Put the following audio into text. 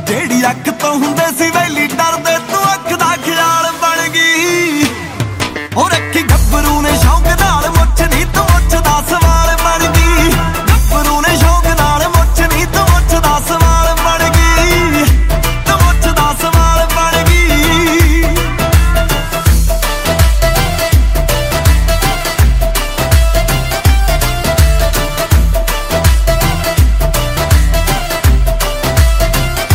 ਜਿਹੜੀ ਅੱਖ ਤੋਂ ਹੁੰਦੇ ਸੀ ਵੈਲੀ ਡਰਦੇ, ਤੂੰ ਅੱਖ